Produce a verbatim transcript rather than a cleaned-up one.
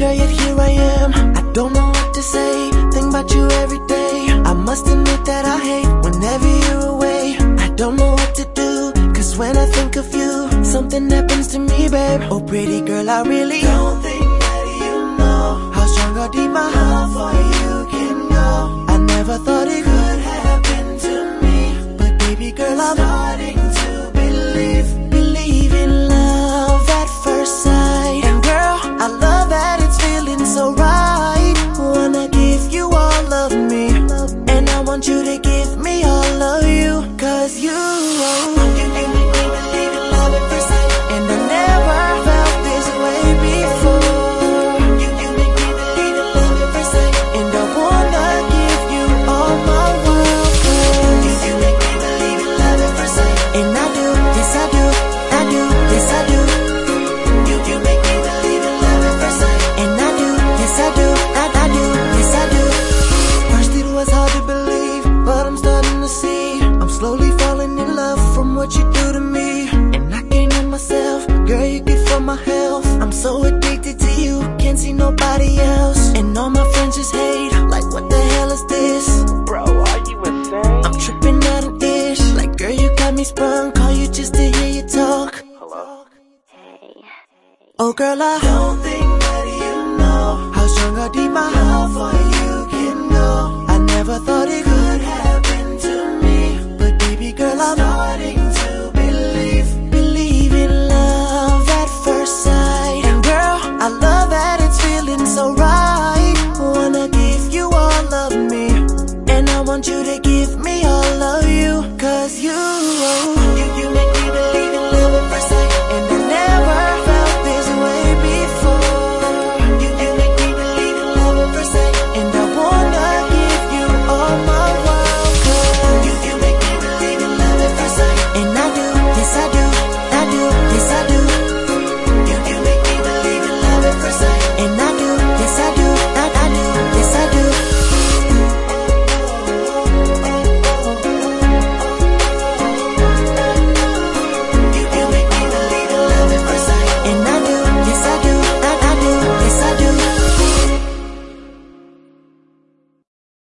girl, yet here I am. I don't know what to say, think about you every day. I must admit that I hate whenever you're away. I don't know what to do, cause when I think of you, something happens to me, babe. Oh pretty girl, I really don't think that you know how strong or deep my heart for you can go. I never thought it could happen to me, but baby girl, I'm starting to believe Believe in love at first sight. And girl, I love that it's feeling so right. Wanna give you all of me, and I want you to give me all of you. Cause you, oh, you make me believe in love at first sight, and I never felt this way before. You, you make me believe in love at first sight, and I wanna give you all my world. Cause you, you make me believe in love at first sight, and I do, yes I do, I do, yes I do. You, you make me believe in love at first sight, and I do, yes I do, I, I do, yes I do. First it was hard to believe, but I'm starting to see. I'm slowly falling in love from what you do to me, and I can't help myself. Girl, you good for my health. I'm so addicted to you, can't see nobody else. And all my friends just hate, like what the hell is this? Bro, are you insane? I'm tripping out an ish, like girl you got me sprung. Call you just to hear you talk. Hello? Oh girl, I don't think that you know how strong or deep my heart for you can go. I never thought it could happen